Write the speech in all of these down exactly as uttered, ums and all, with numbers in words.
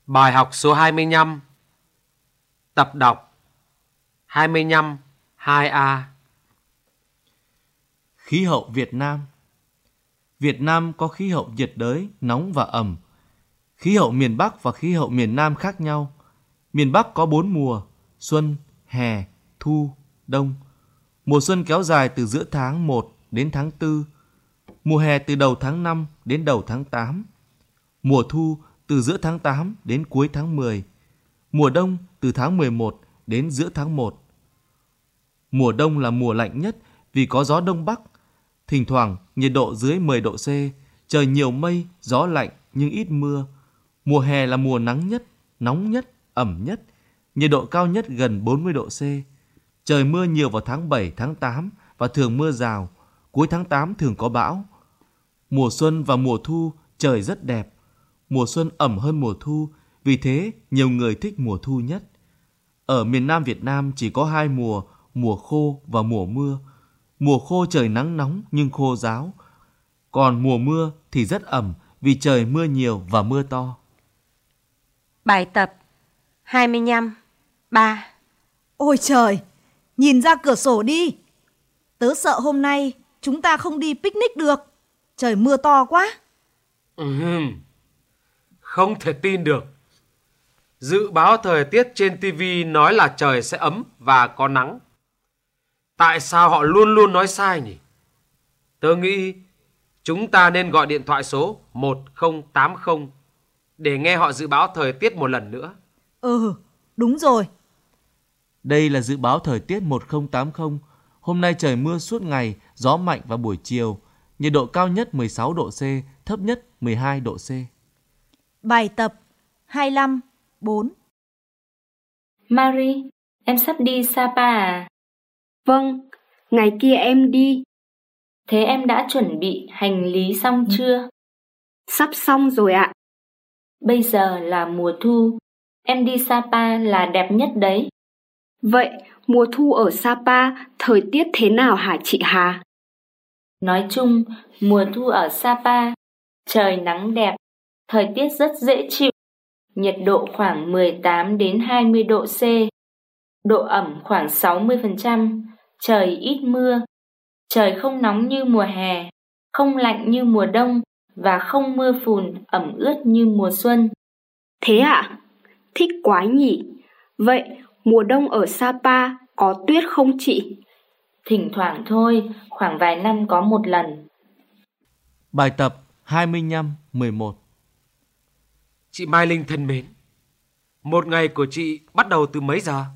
Bài học số hai mươi lăm. Tập đọc hai mươi lăm hai A. Khí hậu Việt Nam. Việt Nam có khí hậu nhiệt đới, nóng và ẩm. Khí hậu miền Bắc và khí hậu miền Nam khác nhau. Miền Bắc có bốn mùa: xuân, hè, thu, đông. Mùa xuân kéo dài từ giữa tháng một đến tháng tư. Mùa hè từ đầu tháng năm đến đầu tháng tám. Mùa thu từ giữa tháng tám đến cuối tháng mười. Mùa đông từ tháng mười một đến giữa tháng một. Mùa đông là mùa lạnh nhất vì có gió đông bắc. Thỉnh thoảng nhiệt độ dưới mười độ C, trời nhiều mây, gió lạnh nhưng ít mưa. Mùa hè là mùa nắng nhất, nóng nhất, ẩm nhất. Nhiệt độ cao nhất gần bốn mươi độ C. Trời mưa nhiều vào tháng bảy, tháng tám và thường mưa rào. Cuối tháng tám thường có bão. Mùa xuân và mùa thu trời rất đẹp. Mùa xuân ẩm hơn mùa thu, vì thế nhiều người thích mùa thu nhất. Ở miền Nam Việt Nam chỉ có hai mùa, mùa khô và mùa mưa. Mùa khô trời nắng nóng nhưng khô ráo. Còn mùa mưa thì rất ẩm vì trời mưa nhiều và mưa to. Bài tập hai mươi lăm ba. Ôi trời, nhìn ra cửa sổ đi. Tớ sợ hôm nay chúng ta không đi picnic được. Trời mưa to quá. Ừm, Không thể tin được. Dự báo thời tiết trên ti vi nói là trời sẽ ấm và có nắng. Tại sao họ luôn luôn nói sai nhỉ? Tớ nghĩ chúng ta nên gọi điện thoại số một không tám không để nghe họ dự báo thời tiết một lần nữa. Ừ, đúng rồi. Đây là dự báo thời tiết một không tám không. Hôm nay trời mưa suốt ngày, gió mạnh vào buổi chiều. Nhiệt độ cao nhất mười sáu độ C, thấp nhất mười hai độ C. Bài tập hai mươi lăm bốn. Marie, em sắp đi Sapa à? Vâng, ngày kia em đi. Thế em đã chuẩn bị hành lý xong chưa? Sắp xong rồi ạ. Bây giờ là mùa thu, em đi Sapa là đẹp nhất đấy. Vậy mùa thu ở Sapa thời tiết thế nào hả chị Hà? Nói chung, mùa thu ở Sapa, trời nắng đẹp, thời tiết rất dễ chịu, nhiệt độ khoảng mười tám đến hai mươi độ C, độ ẩm khoảng sáu mươi phần trăm, trời ít mưa, trời không nóng như mùa hè, không lạnh như mùa đông và không mưa phùn ẩm ướt như mùa xuân. Thế ạ? À? Thích quá nhỉ. Vậy mùa đông ở Sapa có tuyết không chị? Thỉnh thoảng thôi, khoảng vài năm có một lần. Bài tập hai mươi lăm mười một. Chị Mai Linh thân mến, một ngày của chị bắt đầu từ mấy giờ?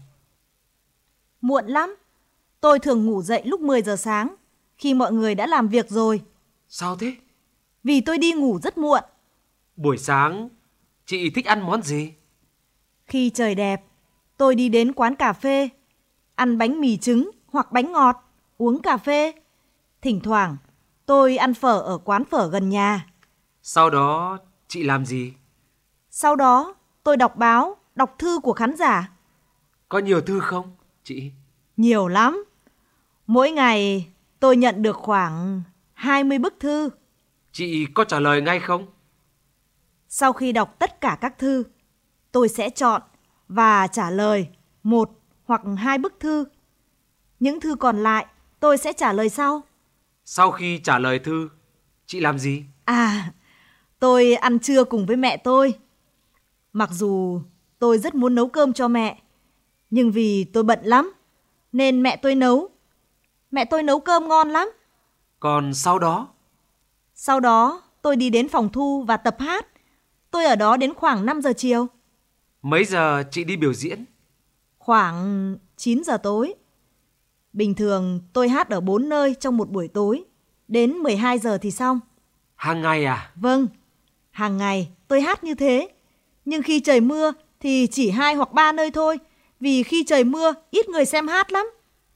Muộn lắm. Tôi thường ngủ dậy lúc mười giờ sáng, khi mọi người đã làm việc rồi. Sao thế? Vì tôi đi ngủ rất muộn. Buổi sáng, chị thích ăn món gì? Khi trời đẹp, tôi đi đến quán cà phê, ăn bánh mì trứng hoặc bánh ngọt, uống cà phê. Thỉnh thoảng, tôi ăn phở ở quán phở gần nhà. Sau đó, chị làm gì? Sau đó, tôi đọc báo, đọc thư của khán giả. Có nhiều thư không, chị? Nhiều lắm. Mỗi ngày, tôi nhận được khoảng hai mươi bức thư. Chị có trả lời ngay không? Sau khi đọc tất cả các thư, tôi sẽ chọn và trả lời một hoặc hai bức thư. Những thư còn lại, tôi sẽ trả lời sau. Sau khi trả lời thư, chị làm gì? À, tôi ăn trưa cùng với mẹ tôi. Mặc dù tôi rất muốn nấu cơm cho mẹ, nhưng vì tôi bận lắm, nên mẹ tôi nấu. Mẹ tôi nấu cơm ngon lắm. Còn sau đó? Sau đó, tôi đi đến phòng thu và tập hát. Tôi ở đó đến khoảng năm giờ chiều. Mấy giờ chị đi biểu diễn? Khoảng chín giờ tối. Bình thường tôi hát ở bốn nơi trong một buổi tối. Đến mười hai giờ thì xong. Hàng ngày à? Vâng, hàng ngày tôi hát như thế. Nhưng khi trời mưa thì chỉ hai hoặc ba nơi thôi. Vì khi trời mưa ít người xem hát lắm.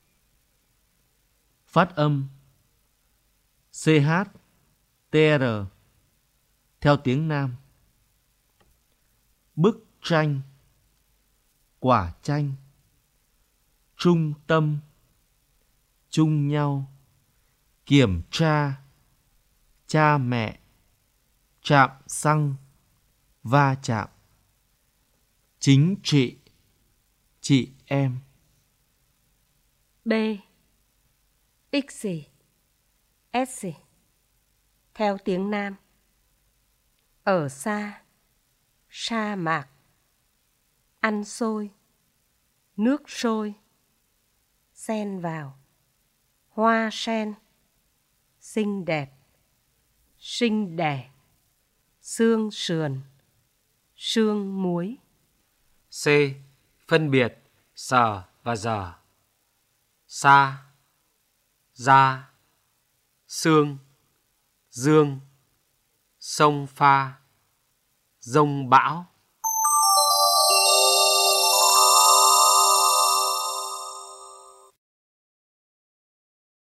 Phát âm C H T R theo tiếng Nam. Bức tranh, quả chanh, trung tâm, chung nhau, kiểm tra, cha mẹ, chạm xăng, va chạm, chính trị, chị em. B. Ixi, Essi, theo tiếng Nam. Ở xa, sa mạc, ăn xôi, nước sôi, sen vào, hoa sen, xinh đẹp, sinh đẻ, xương sườn, xương muối. C. Phân biệt sờ và giờ. Sa, da, sương, dương, sông pha, dông bão.